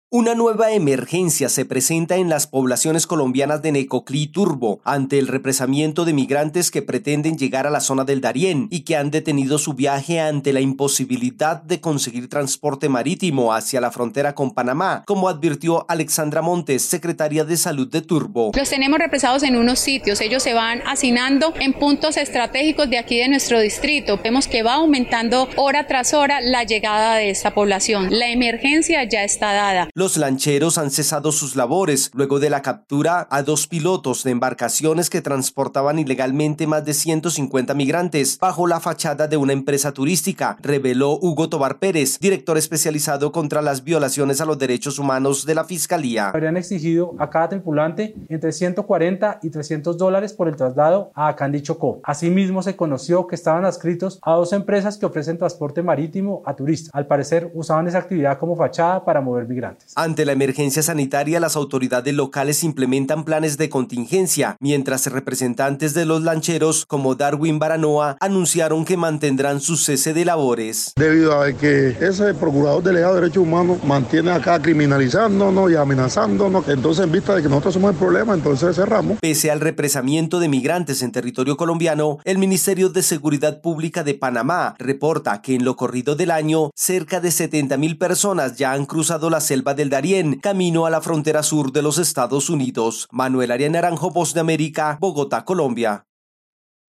Una nueva emergencia se presenta en las poblaciones colombianas de Necoclí y Turbo ante el represamiento de migrantes que pretenden llegar a la zona del Darién y que han detenido su viaje ante la imposibilidad de conseguir transporte marítimo hacia la frontera con Panamá, como advirtió Alexandra Montes, secretaria de Salud de Turbo. Los tenemos represados en unos sitios, ellos se van hacinando en puntos estratégicos de aquí de nuestro distrito. Vemos que va aumentando hora tras hora la llegada de esta población. La emergencia ya está dada. Los lancheros han cesado sus labores luego de la captura a 2 pilotos de embarcaciones que transportaban ilegalmente más de 150 migrantes bajo la fachada de una empresa turística, reveló Hugo Tobar Pérez, director especializado contra las violaciones a los derechos humanos de la Fiscalía. Habrían exigido a cada tripulante entre $140 y $300 por el traslado a Candí, Chocó. Asimismo, se conoció que estaban adscritos a 2 empresas que ofrecen transporte marítimo a turistas. Al parecer, usaban esa actividad como fachada para mover migrantes. Ante la emergencia sanitaria, las autoridades locales implementan planes de contingencia, mientras representantes de los lancheros, como Darwin Baranoa, anunciaron que mantendrán su cese de labores. Debido a que ese procurador delegado de derechos humanos mantiene acá criminalizándonos y amenazándonos, entonces en vista de que nosotros somos el problema, entonces cerramos. Pese al represamiento de migrantes en territorio colombiano, el Ministerio de Seguridad Pública de Panamá reporta que en lo corrido del año, cerca de 70.000 personas ya han cruzado la selva del Darién, camino a la frontera sur de los Estados Unidos. Manuel Arias Naranjo, Voz de América, Bogotá, Colombia.